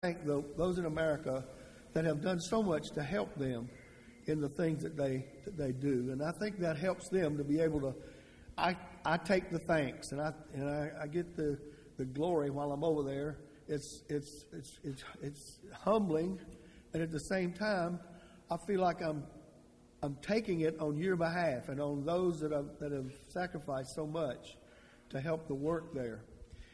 thank those in America that have done so much to help them in the things that they do, and I think that helps them to be able to. I take the thanks, and I get the glory while I'm over there. It's humbling, and at the same time, I feel like I'm taking it on your behalf and on those that have sacrificed so much to help the work there.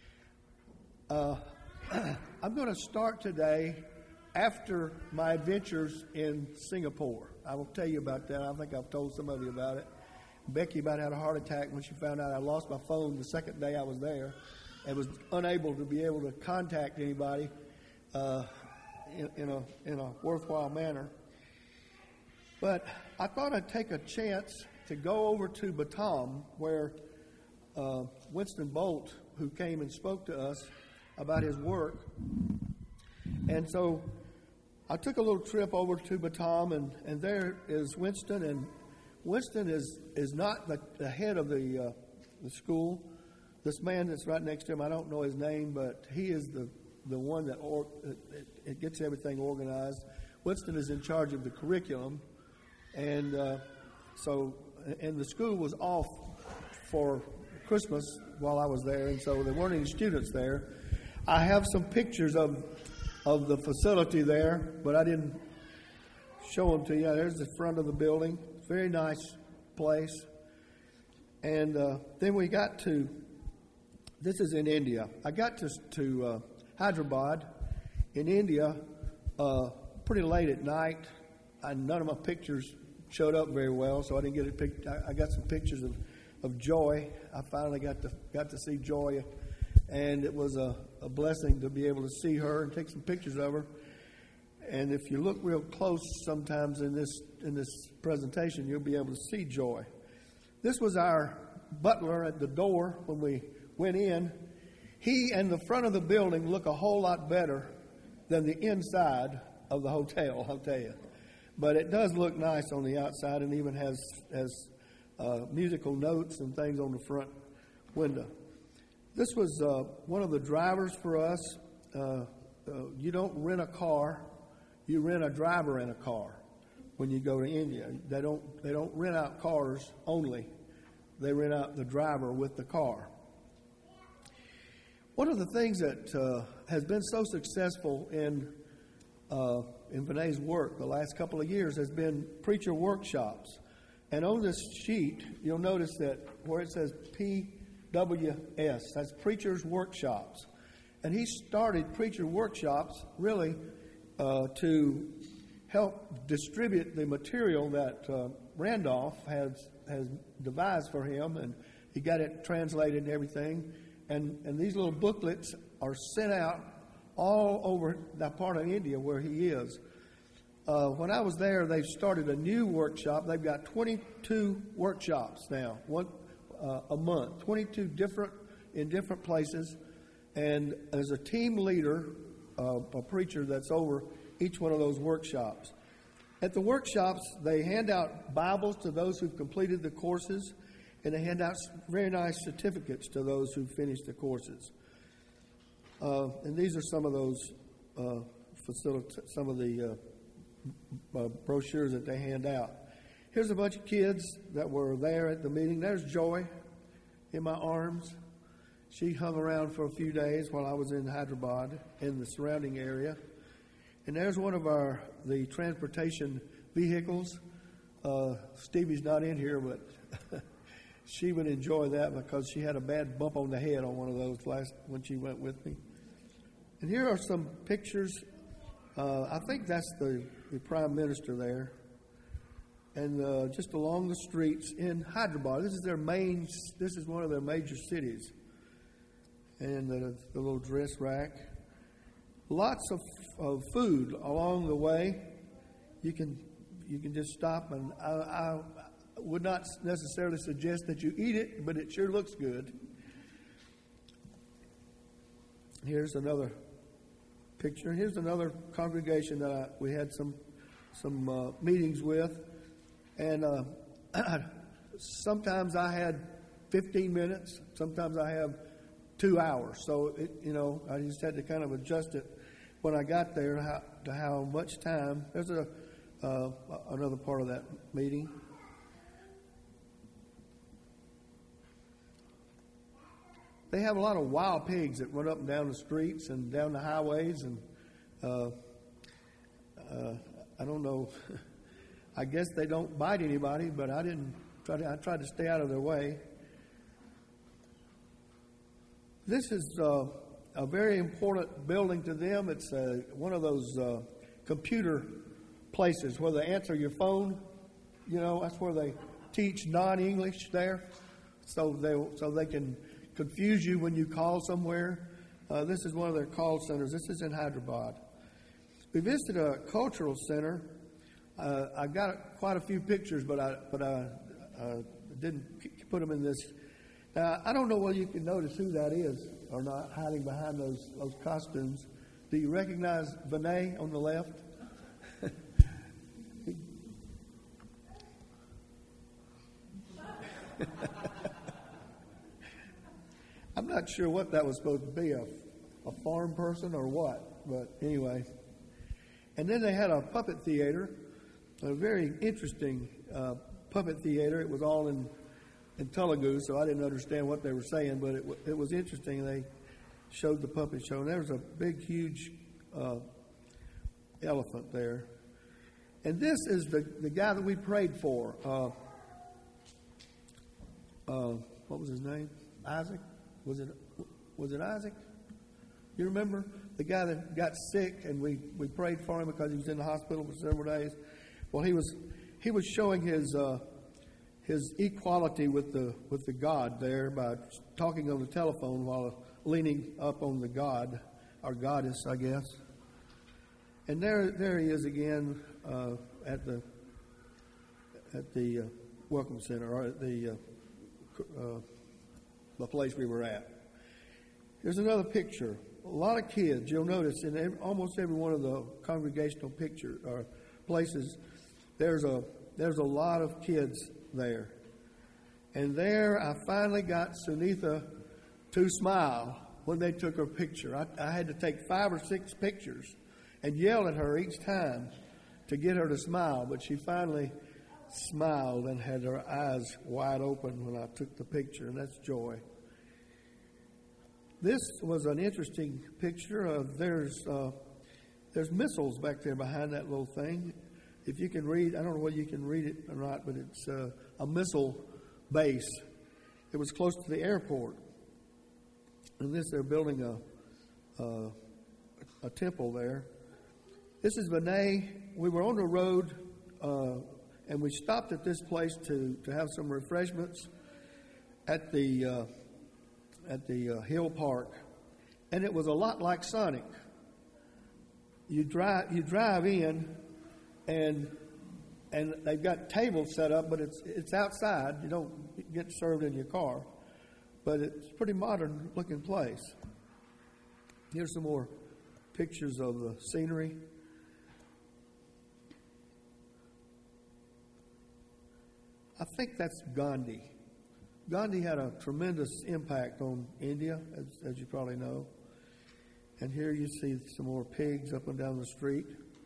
I'm going to start today after my adventures in Singapore. I will tell you about that. I think I've told some of you about it. Becky about had a heart attack when she found out I lost my phone the second day I was there and was unable to be able to contact anybody in a worthwhile manner. But I thought I'd take a chance to go over to Batam, where Winston Bolt, who came and spoke to us about his work. And so I took a little trip over to Batam, and there is Winston. And Winston is not the head of the school. This man that's right next to him, I don't know his name, but he is the one that it gets everything organized. Winston is in charge of the curriculum. And and the school was off for Christmas while I was there, and so there weren't any students there. I have some pictures of the facility there, but I didn't show them to you. There's the front of the building. Very nice place. And then we got to, this is in India. I got to Hyderabad in India pretty late at night. None of my pictures showed up very well, so I didn't get it. I got some pictures of Joy. I finally got to see Joy, and it was a blessing to be able to see her and take some pictures of her. And if you look real close, sometimes in this presentation, you'll be able to see Joy. This was our butler at the door when we went in. He and the front of the building look a whole lot better than the inside of the hotel, I'll tell you. But it does look nice on the outside, and even has musical notes and things on the front window. This was one of the drivers for us. You don't rent a car; you rent a driver in a car when you go to India. They don't rent out cars only; they rent out the driver with the car. One of the things that has been so successful in Vinay's work the last couple of years has been preacher workshops. And on this sheet, you'll notice that where it says PWS, that's Preachers Workshops. And he started preacher workshops really to help distribute the material that Randolph has devised for him, and he got it translated and everything. And these little booklets are sent out all over that part of India where he is. When I was there, they've started a new workshop. They've got 22 workshops now, one a month, 22 in different places. And there's a team leader, a preacher that's over each one of those workshops. At the workshops, they hand out Bibles to those who've completed the courses, and they hand out very nice certificates to those who've finished the courses. And these are some of those some of the brochures that they hand out. Here's a bunch of kids that were there at the meeting. There's Joy in my arms. She hung around for a few days while I was in Hyderabad in the surrounding area. And there's one of the transportation vehicles. Stevie's not in here, but she would enjoy that because she had a bad bump on the head on one of those when she went with me. And here are some pictures. I think that's the Prime Minister there. And just along the streets in Hyderabad, this is one of their major cities. And the little dress rack. Lots of food along the way. You can just stop, and I would not necessarily suggest that you eat it, but it sure looks good. Here's another picture. Here's another congregation that we had some meetings with, and sometimes I had 15 minutes. Sometimes I have 2 hours. So I just had to kind of adjust it. when I got there to how much time. There's another part of that meeting. They have a lot of wild pigs that run up and down the streets and down the highways, and I don't know. I guess they don't bite anybody, but I tried to stay out of their way. This is a very important building to them. It's one of those computer places where they answer your phone. You know, that's where they teach non-English there, so they can confuse you when you call somewhere. This is one of their call centers. This is in Hyderabad. We visited a cultural center. I got quite a few pictures, but I didn't put them in this. Now, I don't know whether you can notice who that is or not, hiding behind those costumes. Do you recognize Vinay on the left? I'm not sure what that was supposed to be, a farm person or what, but anyway. And then they had a puppet theater, a very interesting puppet theater. It was all in Telugu, so I didn't understand what they were saying, but it was interesting. They showed the puppet show, and there was a big, huge elephant there. And this is the guy that we prayed for. What was his name? Isaac? Was it Isaac? You remember? The guy that got sick, and we prayed for him because he was in the hospital for several days. Well, he was showing his equality with the God there by talking on the telephone while leaning up on the God, or goddess, I guess. And there he is again at the Welcome Center, or at the place we were at. Here's another picture. A lot of kids. You'll notice in almost every one of the congregational picture or places, there's a lot of kids there. And there I finally got Sunitha to smile when they took her picture. I had to take 5 or 6 pictures and yell at her each time to get her to smile, but she finally smiled and had her eyes wide open when I took the picture, and that's joy. This was an interesting picture. There's missiles back there behind that little thing. If you can read, I don't know whether you can read it or not, but it's a missile base. It was close to the airport. And they're building a temple there. This is Vinay. We were on the road, and we stopped at this place to have some refreshments at the Hill Park, and it was a lot like Sonic. You drive in, and they've got tables set up, but it's outside. You don't get served in your car, but it's a pretty modern looking place. Here's some more pictures of the scenery. I think that's Gandhi. Gandhi had a tremendous impact on India, as you probably know. And here you see some more pigs up and down the street.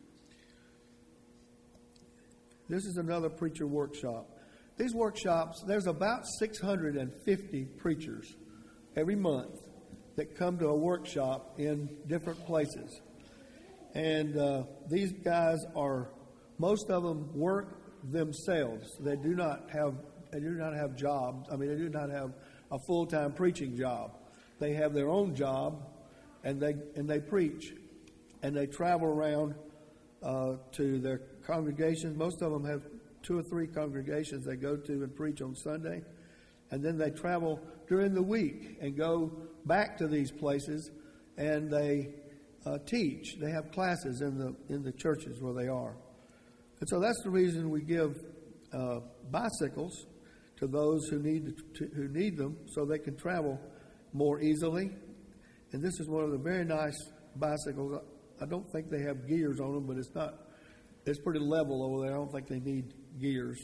This is another preacher workshop. These workshops, there's about 650 preachers every month that come to a workshop in different places. And these guys most of them work themselves. They do not have jobs. I mean, they do not have a full-time preaching job. They have their own job, and they preach, and they travel around to their congregations. Most of them have 2 or 3 congregations they go to and preach on Sunday, and then they travel during the week and go back to these places, and they teach. They have classes in the churches where they are, and so that's the reason we give bicycles to those who need them, so they can travel more easily. And this is one of the very nice bicycles. I don't think they have gears on them, but it's pretty level over there. I don't think they need gears.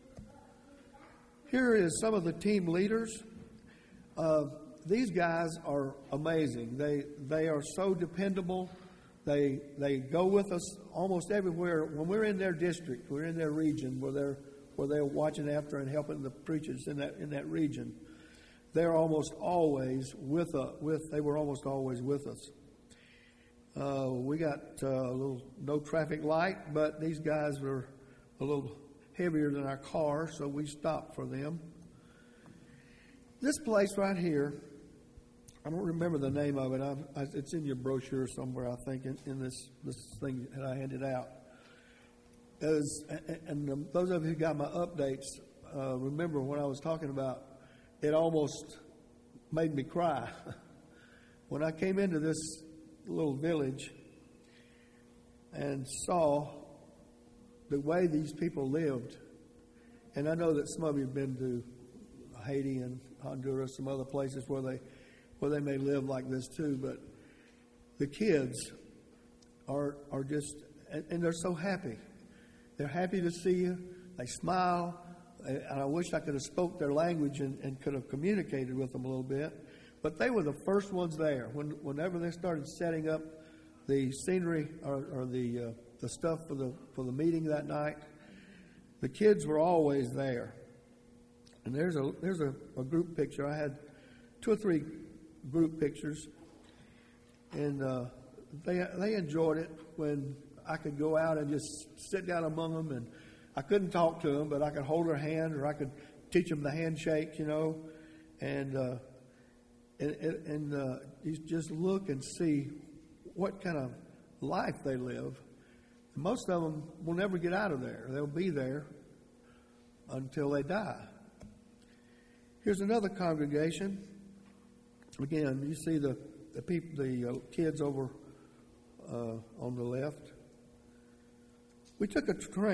Here is some of the team leaders. These guys are amazing. They are so dependable. They go with us almost everywhere. When we're in their district, we're in their region where they're watching after and helping the preachers in that region. They're almost always they were almost always with us. We got a little no traffic light, but these guys were a little heavier than our car, so we stopped for them. This place right here, I don't remember the name of it. It's in your brochure somewhere, I think, in this thing that I handed out. And those of you who got my updates remember when I was talking about it almost made me cry. When I came into this little village and saw the way these people lived, and I know that some of you have been to Haiti and Honduras, some other places where they may live like this too, but the kids are just, and they're so happy. They're happy to see you. They smile. And I wish I could have spoke their language and could have communicated with them a little bit. But they were the first ones there. Whenever they started setting up the scenery or the stuff for the meeting that night, the kids were always there. And there's a group picture. I had 2 or 3 group pictures, and they enjoyed it when I could go out and just sit down among them, and I couldn't talk to them, but I could hold their hand, or I could teach them the handshake, and you just look and see what kind of life they live. Most of them will never get out of there. They'll be there until they die. Here's another congregation. Again, you see the kids over on the left. We took a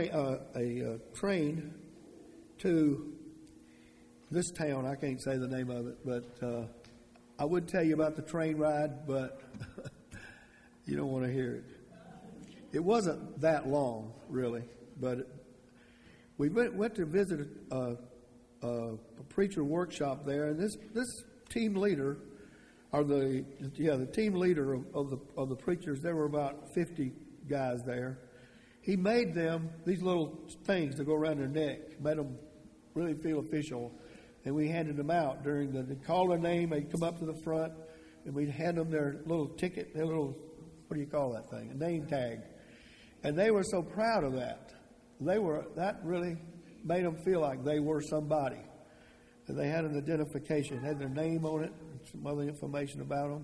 train to this town. I can't say the name of it, but I would tell you about the train ride, but you don't want to hear it. It wasn't that long, really, but we went to visit a preacher workshop there, and this team leader, or the team leader of the preachers, there were about 50 guys there. He made them these little things to go around their neck, made them really feel official, and we handed them out during they'd call their name, they'd come up to the front, and we'd hand them their little ticket, their little, what do you call that thing, a name tag. And they were so proud of that. That really made them feel like they were somebody. And they had an identification, had their name on it, and some other information about them.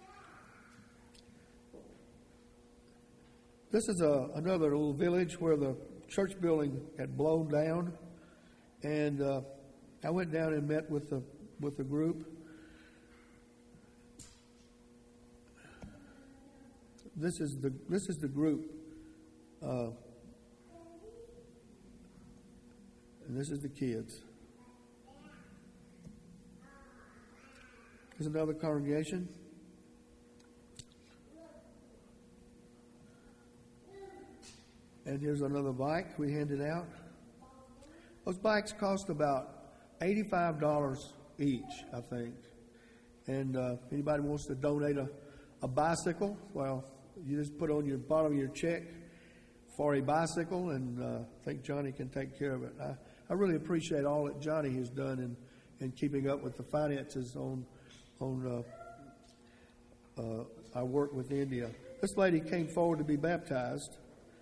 This is another little village where the church building had blown down, and I went down and met with the group. This is the group, and this is the kids. Here's another congregation. And here's another bike we handed out. Those bikes cost about $85 each, I think. And if anybody wants to donate a bicycle, well, you just put on your bottom of your check for a bicycle, and I think Johnny can take care of it. I really appreciate all that Johnny has done in keeping up with the finances on our work with India. This lady came forward to be baptized.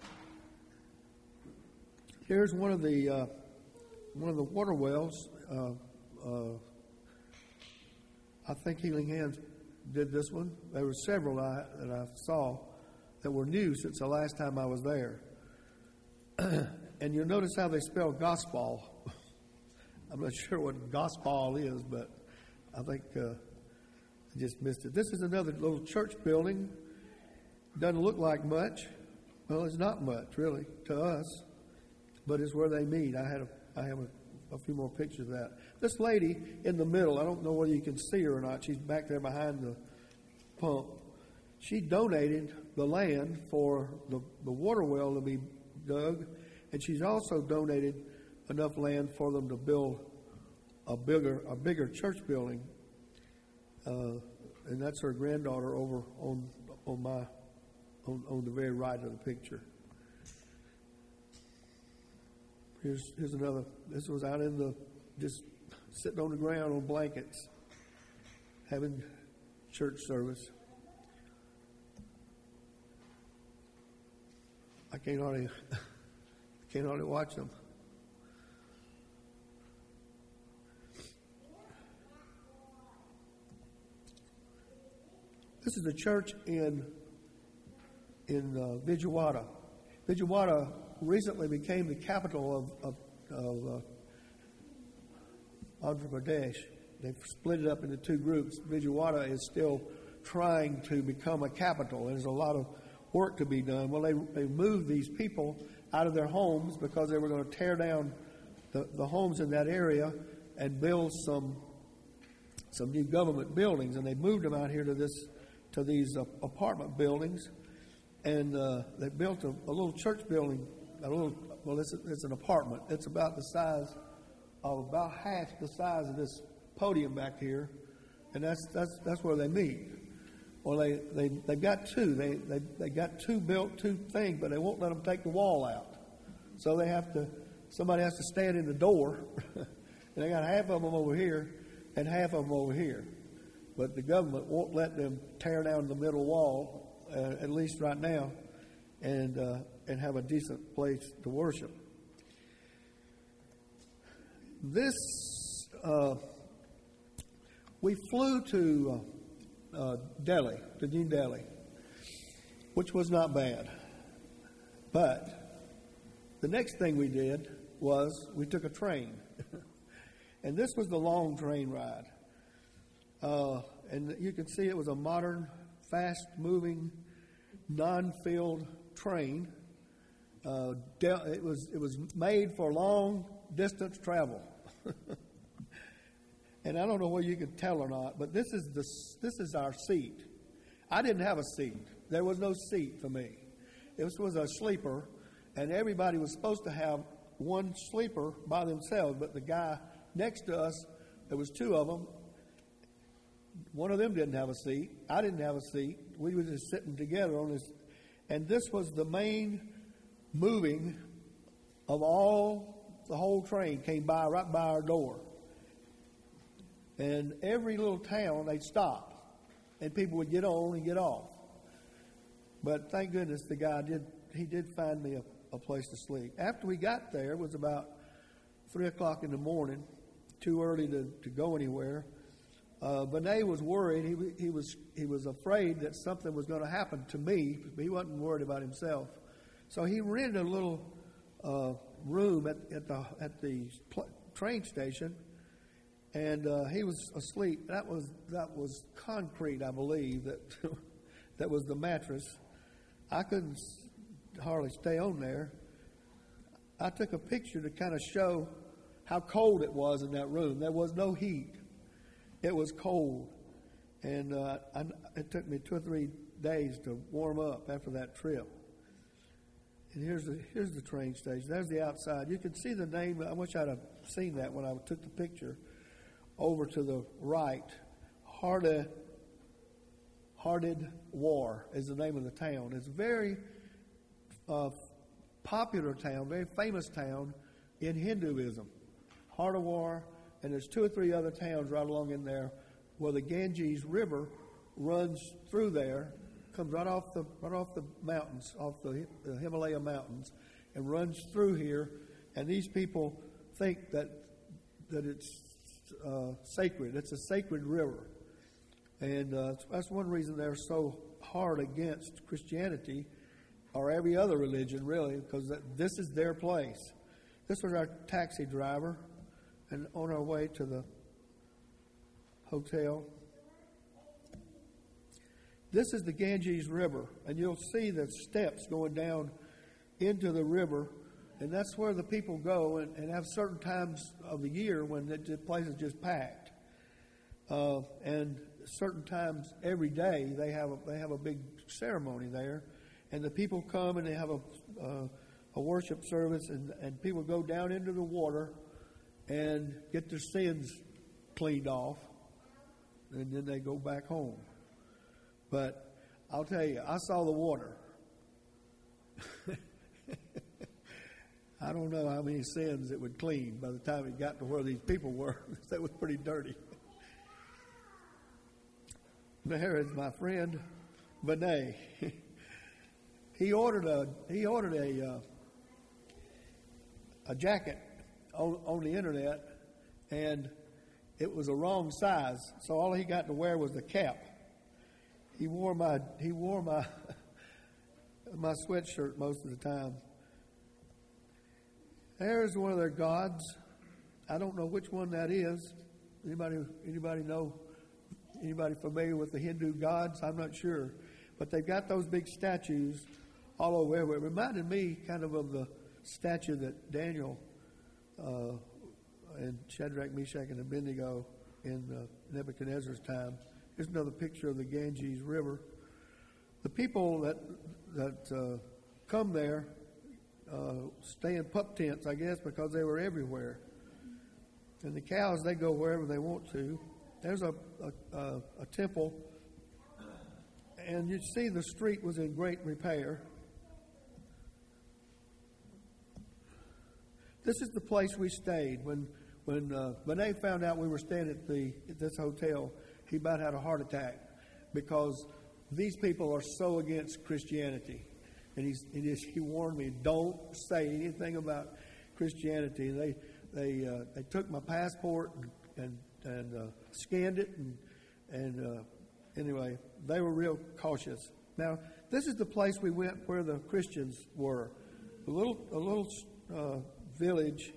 Here's one of the water wells. I think Healing Hands did this one. There were several that I saw that were new since the last time I was there. And you'll notice how they spell gospel. I'm not sure what gospel is, but I think I just missed it. This is another little church building. Doesn't look like much. Well, it's not much, really, to us. But it's where they meet. I have a few more pictures of that. This lady in the middle, I don't know whether you can see her or not. She's back there behind the pump. She donated the land for the water well to be dug, and she's also donated enough land for them to build a bigger church building. And that's her granddaughter over on my on the very right of the picture. Here's another. This was out in the, just sitting on the ground on blankets, having church service. I can't hardly watch them. This is a church in Vijayawada. Vijayawada recently became the capital of Andhra Pradesh. They've split it up into two groups. Vijayawada is still trying to become a capital. There's a lot of work to be done. Well, they moved these people out of their homes because they were going to tear down the homes in that area and build some new government buildings. And they moved them out here to these apartment buildings. And they built a little church building. It's an apartment. It's about the size of about half the size of this podium back here, and that's where they meet. Well, they've got two. They got two built, two things, but they won't let them take the wall out. So somebody has to stand in the door, and they got half of them over here and half of them over here. But the government won't let them tear down the middle wall, at least right now, and have a decent place to worship. We flew to Delhi, to New Delhi, which was not bad. But the next thing we did was we took a train. And this was the long train ride. And you can see it was a modern, fast-moving, non-filled train. It was made for long-distance travel. And I don't know whether you can tell or not, but this is our seat. I didn't have a seat. There was no seat for me. This was a sleeper, and everybody was supposed to have one sleeper by themselves, but the guy next to us, there was two of them. One of them didn't have a seat. I didn't have a seat. We were just sitting together on this. And this was the main moving of the whole train came by right by our door. And every little town, they'd stop. And people would get on and get off. But thank goodness the guy did find me a place to sleep. After we got there, it was about 3 o'clock in the morning, too early to go anywhere. Vinay was worried. He was afraid that something was going to happen to me, but he wasn't worried about himself. So he rented a little room at the train station, and he was asleep. That was concrete, I believe. That was the mattress. I couldn't hardly stay on there. I took a picture to kind of show how cold it was in that room. There was no heat. It was cold, and it took me 2 or 3 days to warm up after that trip. And here's the train station. There's the outside. You can see the name. I wish I'd have seen that when I took the picture. Over to the right, Haridwar is the name of the town. It's a very popular town, very famous town in Hinduism. Haridwar. And there's 2 or 3 other towns right along in there where the Ganges River runs through there, comes right off the mountains, off the Himalaya mountains, and runs through here. And these people think that it's sacred. It's a sacred river, and that's one reason they're so hard against Christianity or every other religion, really, because this is their place. This was our taxi driver. And on our way to the hotel, this is the Ganges River, and you'll see the steps going down into the river, and that's where the people go and have certain times of the year when the place is just packed. And certain times every day they have a big ceremony there, and the people come and they have a worship service, and people go down into the water and get their sins cleaned off, and then they go back home. But I'll tell you, I saw the water. I don't know how many sins it would clean by the time it got to where these people were. That was pretty dirty. There is my friend Vinay. He ordered a jacket on the internet, and it was a wrong size. So all he got to wear was the cap. He wore my my sweatshirt most of the time. There's one of their gods. I don't know which one that is. Anybody know? Anybody familiar with the Hindu gods? I'm not sure. But they've got those big statues all over everywhere. It reminded me kind of the statue that Daniel and Shadrach, Meshach, and Abednego in Nebuchadnezzar's time. Here's another picture of the Ganges River. The people that come there stay in pup tents, I guess, because they were everywhere. And the cows, they go wherever they want to. There's a temple, and you see the street was in great repair. This is the place we stayed. When Vinay found out we were staying at this hotel, he about had a heart attack because these people are so against Christianity. And he warned me, don't say anything about Christianity. They took my passport and scanned it, and anyway, they were real cautious. Now, this is the place we went where the Christians were. A little village,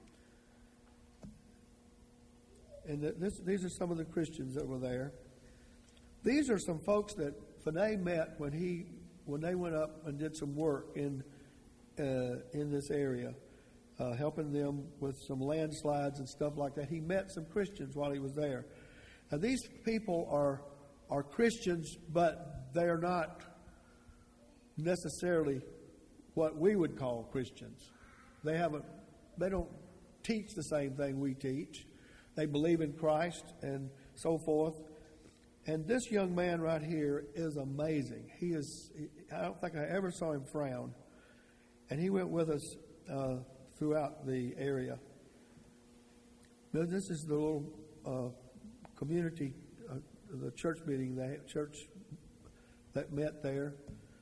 and these are some of the Christians that were there. These are some folks that Vinay met when they went up and did some work in this area, helping them with some landslides and stuff like that. He met some Christians while he was there. Now, these people are Christians, but they are not necessarily what we would call Christians. They don't teach the same thing we teach. They believe in Christ and so forth. And this young man right here is amazing. I don't think I ever saw him frown. And he went with us throughout the area. Now, this is the little community, the church meeting, church that met there.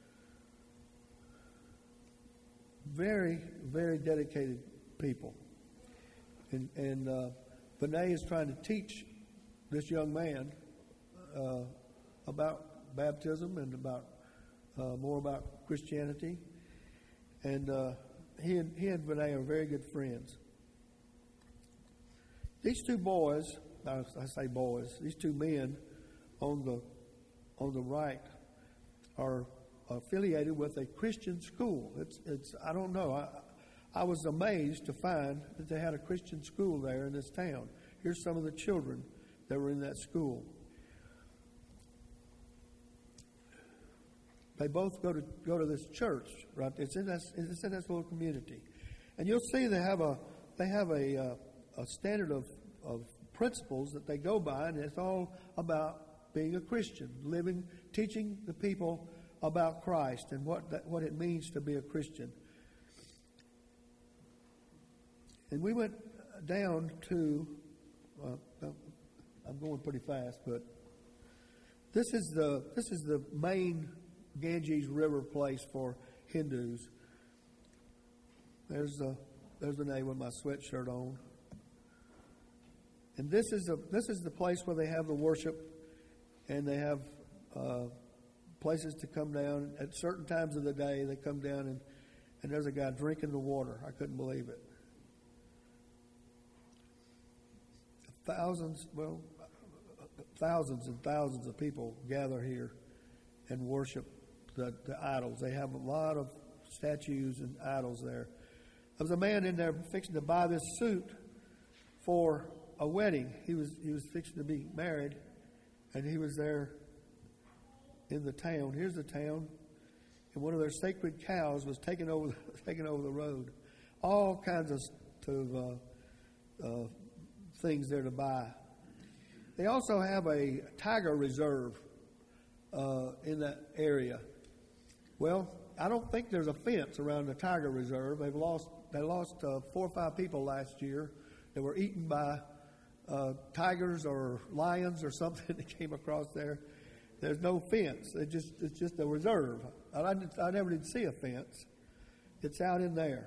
Very, very dedicated people. And Vinay is trying to teach this young man about baptism and about more about Christianity. And he and Vinay are very good friends. These two boys, I say boys, these two men on the right are affiliated with a Christian school. It's I don't know. I was amazed to find that they had a Christian school there in this town. Here's some of the children that were in that school. They both go to this church, right? It's in this little community, and you'll see they have a standard of principles that they go by, and it's all about being a Christian, living, teaching the people about Christ and what it means to be a Christian. And we went down to. I'm going pretty fast, but this is the main Ganges River place for Hindus. There's the name with my sweatshirt on. And this is the place where they have the worship, and they have places to come down at certain times of the day. They come down and there's a guy drinking the water. I couldn't believe it. Thousands and thousands of people gather here and worship the idols. They have a lot of statues and idols there. There was a man in there fixing to buy this suit for a wedding. He was fixing to be married, and he was there in the town. Here's the town, and one of their sacred cows was taken over the road. All kinds of things there to buy. They also have a tiger reserve in that area. Well, I don't think there's a fence around the tiger reserve. They lost 4 or 5 people last year that were eaten by tigers or lions or something that came across there. There's no fence. It's just a reserve. I never did see a fence. It's out in there.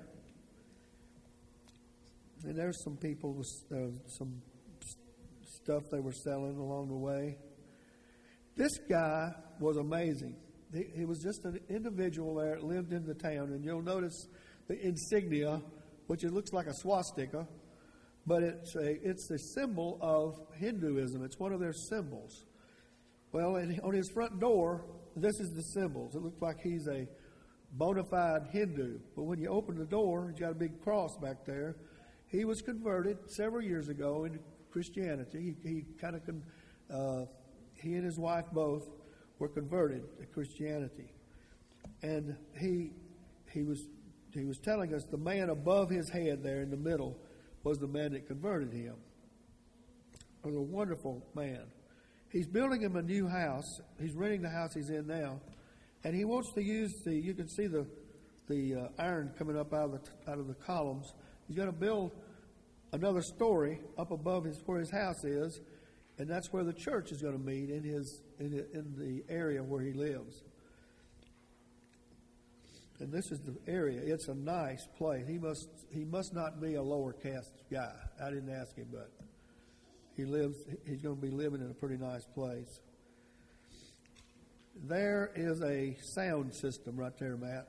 And there's some people with some stuff they were selling along the way. This guy was amazing. He was just an individual there that lived in the town. And you'll notice the insignia, which it looks like a swastika, but it's a symbol of Hinduism. It's one of their symbols. Well, and on his front door, this is the symbols. It looks like he's a bona fide Hindu. But when you open the door, he's got a big cross back there. He was converted several years ago into Christianity. He and his wife both were converted to Christianity. And he was telling us the man above his head there in the middle was the man that converted him. It was a wonderful man. He's building him a new house. He's renting the house he's in now. And he wants to use you can see the iron coming up out of the columns. He's going to build another story up above where his house is, and that's where the church is going to meet in the area where he lives. And this is the area. It's a nice place. He must not be a lower caste guy. I didn't ask him, but he's going to be living in a pretty nice place. There is a sound system right there, Matt.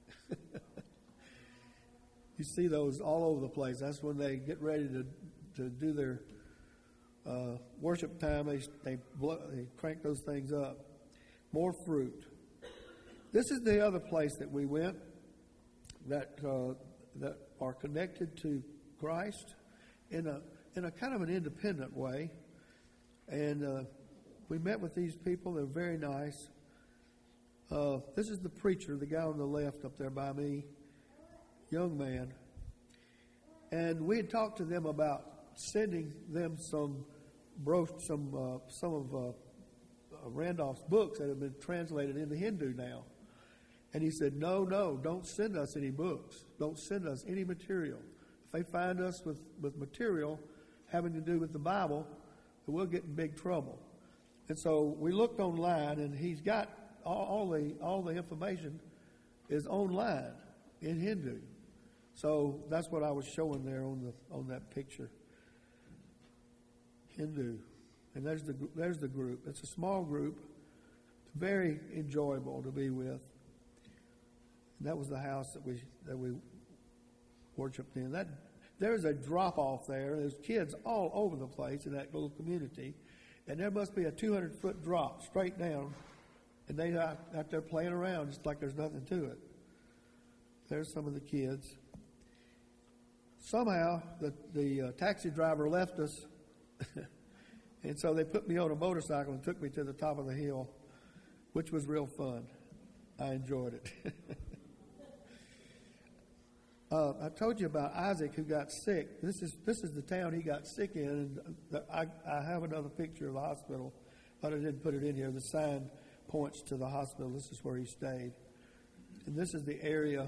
You see those all over the place. That's when they get ready to do their worship time. They crank those things up. More fruit. This is the other place that we went that are connected to Christ in a kind of an independent way. And we met with these people. They're very nice. This is the preacher, the guy on the left up there by me, young man. And we had talked to them about sending them some of Randolph's books that have been translated into Hindu now. And he said, no, don't send us any books. Don't send us any material. If they find us with material having to do with the Bible, we'll get in big trouble. And so we looked online, and he's got all the information is online in Hindu. So that's what I was showing there on that picture. Hindu, and there's the group. It's a small group, very enjoyable to be with. And that was the house that we worshiped in. There's a drop off there. There's kids all over the place in that little community. And there must be a 200-foot drop straight down. And they are out there playing around just like there's nothing to it. There's some of the kids. Somehow, the taxi driver left us. And so they put me on a motorcycle and took me to the top of the hill, which was real fun. I enjoyed it. I told you about Isaac who got sick. This is the town he got sick in. And I have another picture of the hospital, but I didn't put it in here. The sign points to the hospital. This is where he stayed. And this is the area.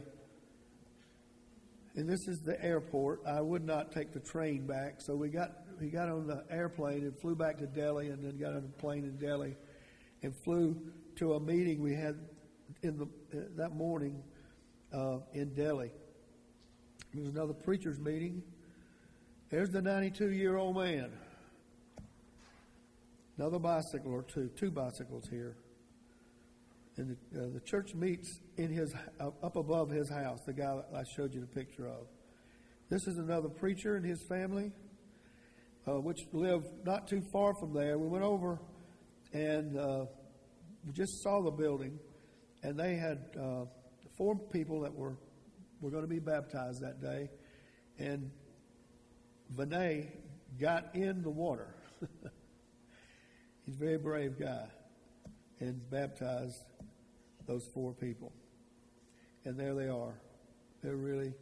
And this is the airport. I would not take the train back, so we got on the airplane and flew back to Delhi, and then got on a plane in Delhi and flew to a meeting we had that morning in Delhi. There was another preacher's meeting. There's the 92-year-old man. Another bicycle or two bicycles here. And the church meets in up above his house, the guy that I showed you the picture of. This is another preacher and his family, which lived not too far from there. We went over and we just saw the building, and they had 4 people that were going to be baptized that day, and Vinay got in the water. He's a very brave guy, and baptized those 4 people. And there they are. They're really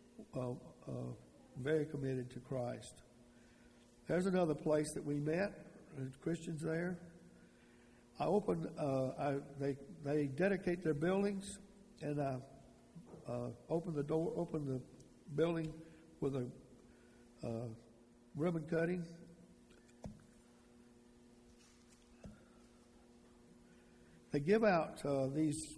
very committed to Christ. There's another place that we met. There's Christians there. They dedicate their buildings, and I opened the building with a ribbon cutting. They give out these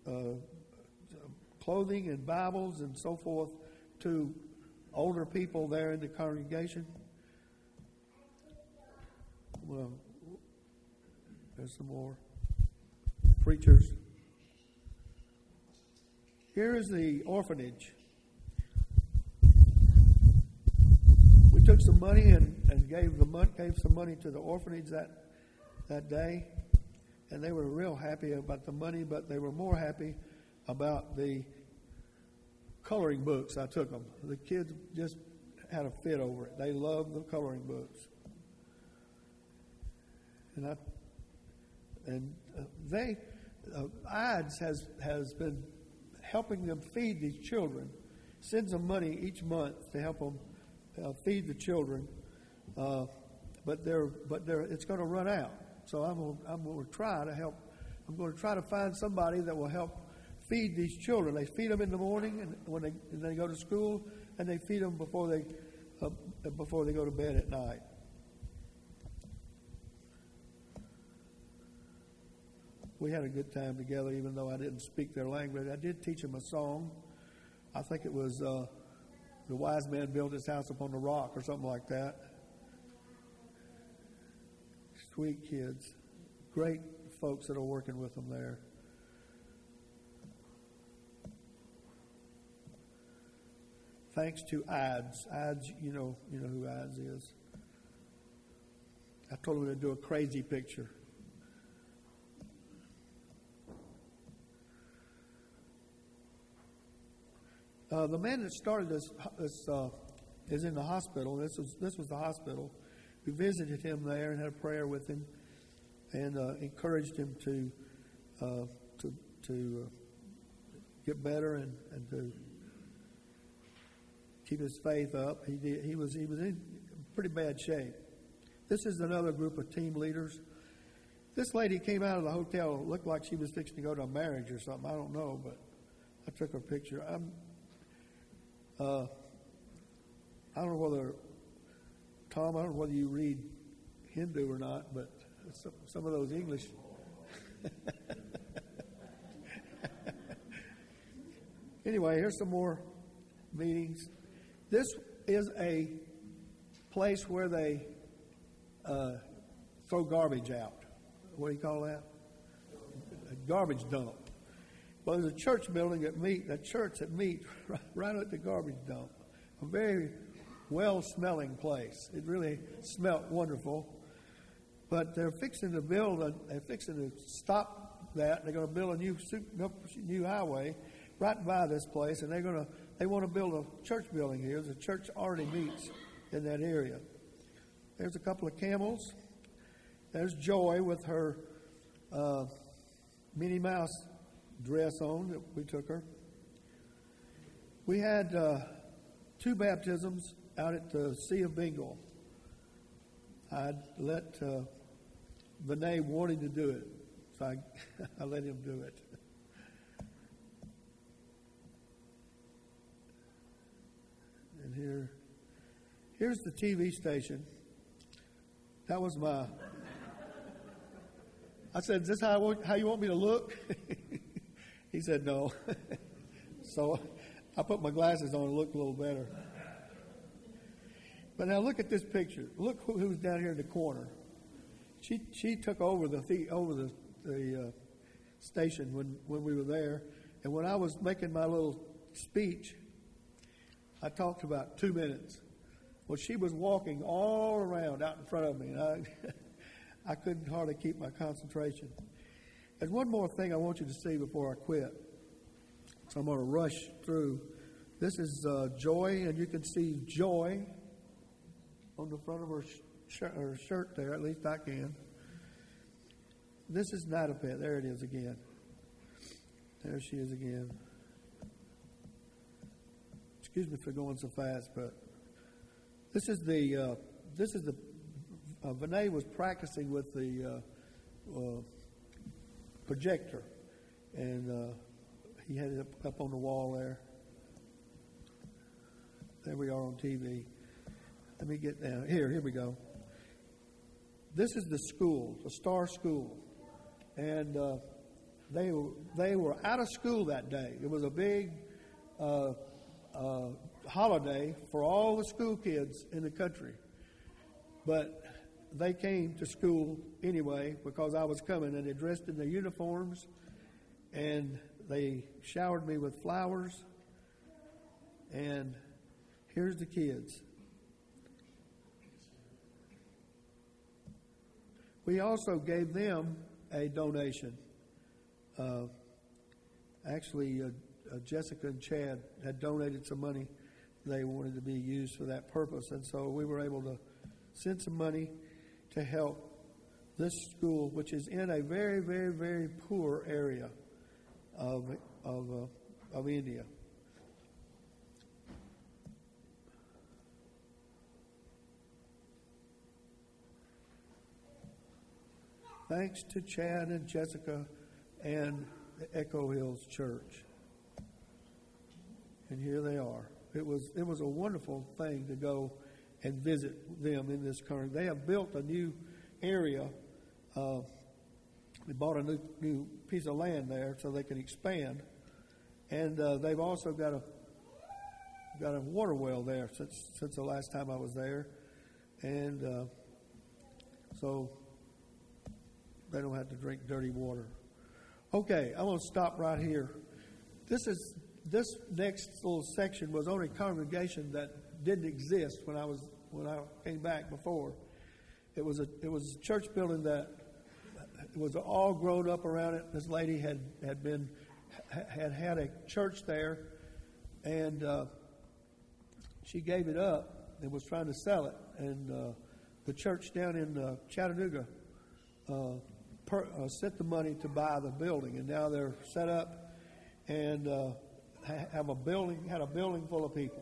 clothing and Bibles and so forth to older people there in the congregation. Well, there's some more preachers. Here is the orphanage. We took some money and gave some money to the orphanage that day, and they were real happy about the money, but they were more happy about the coloring books I took them. The kids just had a fit over it. They loved the coloring books, IDES has been helping them feed these children. Sends them money each month to help them feed the children, but it's going to run out. So I'm going to try to help. I'm going to try to find somebody that will help feed these children. They feed them in the morning and when they go to school, and they feed them before they go to bed at night. We had a good time together, even though I didn't speak their language. I did teach them a song. I think it was "The Wise Man Built His House Upon the Rock" or something like that. Sweet kids. Great folks that are working with them there. Thanks to IDES. IDES, you know who IDES is. I told them to do a crazy picture. The man that started this is in the hospital. This was the hospital. We visited him there and had a prayer with him, and encouraged him to get better and to keep his faith up. He was in pretty bad shape. This is another group of team leaders. This lady came out of the hotel. It looked like she was fixing to go to a marriage or something. I don't know, but I took her picture. I don't know whether, Tom, I don't know whether you read Hindu or not, but some of those English. Anyway, here's some more meetings. This is a place where they throw garbage out. What do you call that? A garbage dump. Well, there's a church building a church that meet right at the garbage dump. A very well-smelling place. It really smelled wonderful. But they're fixing to stop that. They're going to build a new highway right by this place, and they want to build a church building here. The church already meets in that area. There's a couple of camels. There's Joy with her Minnie Mouse dress on that we took her. We had 2 baptisms out at the Sea of Bengal. I'd let Vinay wanted to do it, so I let him do it. And here's the TV station. That was I said, "Is this how you want me to look?" He said, "No." So I put my glasses on and looked a little better. But now look at this picture. Look who's down here in the corner. She took over the station when we were there, and when I was making my little speech, I talked about 2 minutes. Well, she was walking all around out in front of me, and I couldn't hardly keep my concentration. There's one more thing I want you to see before I quit. So I'm going to rush through. This is Joy, and you can see Joy on the front of her shirt there. At least I can. This is Natapet. There it is again. There she is again. Excuse me for going so fast, but this is the Vinay was practicing with the projector, and He had it up on the wall there. There we are on TV. Let me get down. Here we go. This is the school, the Star School. And they were out of school that day. It was a big holiday for all the school kids in the country. But they came to school anyway because I was coming, and they dressed in their uniforms, and they showered me with flowers. And here's the kids. We also gave them a donation. Actually, Jessica and Chad had donated some money. They wanted to be used for that purpose. And so we were able to send some money to help this school, which is in a very, very, very poor area of India. Thanks to Chad and Jessica and the Echo Hills Church. And here they are. It was a wonderful thing to go and visit them in this country. They have built a new area. They bought a new piece of land there so they can expand. And they've also got a water well there since the last time I was there. And so they don't have to drink dirty water. Okay, I'm going to stop right here. This next little section was on a congregation that didn't exist when I came back before. It was a church building that was all grown up around it. This lady had a church there, and she gave it up and was trying to sell it. And the church down in Chattanooga sent the money to buy the building, and now they're set up and had a building full of people.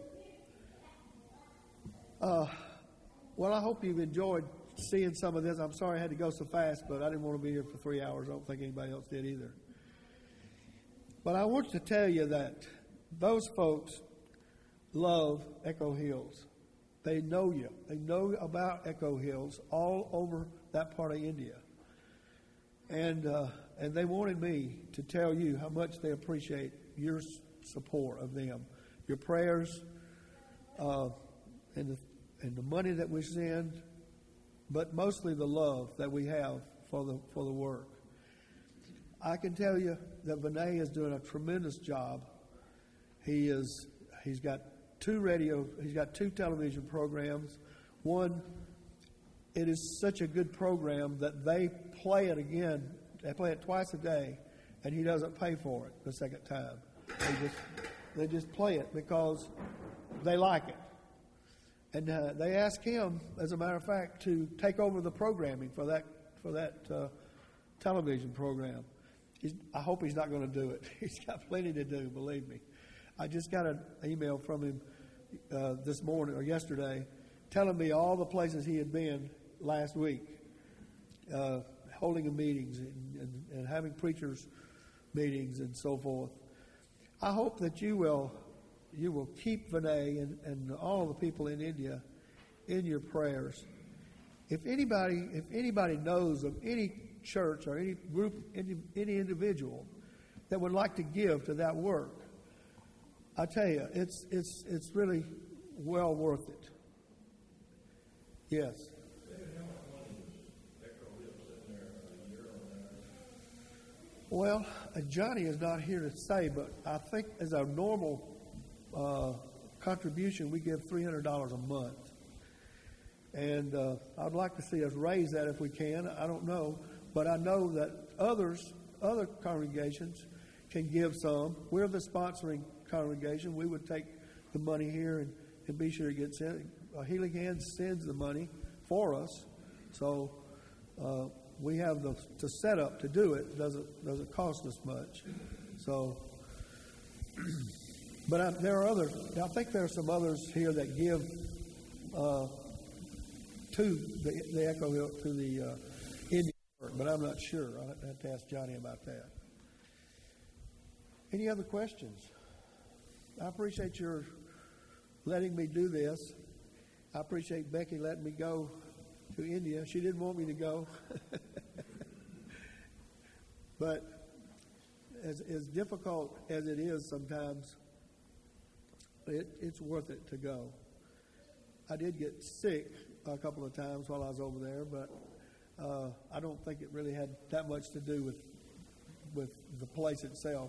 Well, I hope you've enjoyed seeing some of this. I'm sorry I had to go so fast, but I didn't want to be here for 3 hours. I don't think anybody else did either. But I want to tell you that those folks love Echo Hills. They know you. They know about Echo Hills all over that part of India. And they wanted me to tell you how much they appreciate your support of them, your prayers, and the money that we send, but mostly the love that we have for the work. I can tell you that Vinay is doing a tremendous job. He's got he's got 2 television programs. One, it is such a good program that they play it again. They play it twice a day, and he doesn't pay for it the second time. They just play it because they like it. And they asked him, as a matter of fact, to take over the programming for that television program. I hope he's not going to do it. He's got plenty to do, believe me. I just got an email from him this morning or yesterday telling me all the places he had been last week, holding meetings and having preachers' meetings and so forth. I hope that you will keep Vinay and all the people in India in your prayers. If anybody knows of any church or any group, any individual that would like to give to that work, I tell you, it's really well worth it. Yes. Well, Johnny is not here to say, but I think as a normal contribution, we give $300 a month. And I'd like to see us raise that if we can. I don't know. But I know that other congregations can give some. We're the sponsoring congregation. We would take the money here and be sure it gets in. Healing Hands sends the money for us. So we have the setup to do it. It doesn't cost us much. So, but there are others. I think there are some others here that give to the Echo Hill, to the Indian work, but I'm not sure. I'll have to ask Johnny about that. Any other questions? I appreciate your letting me do this. I appreciate Becky letting me go to India. She didn't want me to go. But as difficult as it is sometimes, it's worth it to go. I did get sick a couple of times while I was over there, but I don't think it really had that much to do with the place itself.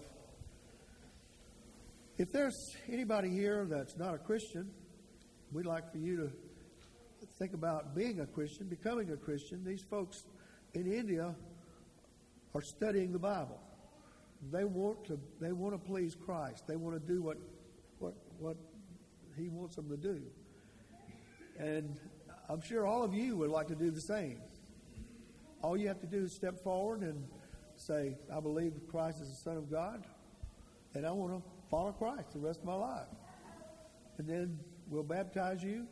If there's anybody here that's not a Christian, we'd like for you to think about being a Christian, becoming a Christian. These folks in India are studying the Bible. They want to please Christ. They want to do what He wants them to do. And I'm sure all of you would like to do the same. All you have to do is step forward and say, I believe Christ is the Son of God, and I want to follow Christ the rest of my life. And then we'll baptize you,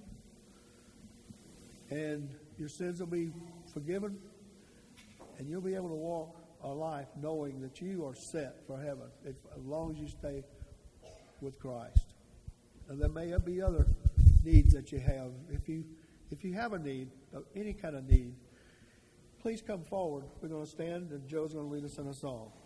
and your sins will be forgiven, and you'll be able to walk a life knowing that you are set for heaven as long as you stay with Christ. And there may be other needs that you have. If you have a need, any kind of need, please come forward. We're going to stand, and Joe's going to lead us in a song.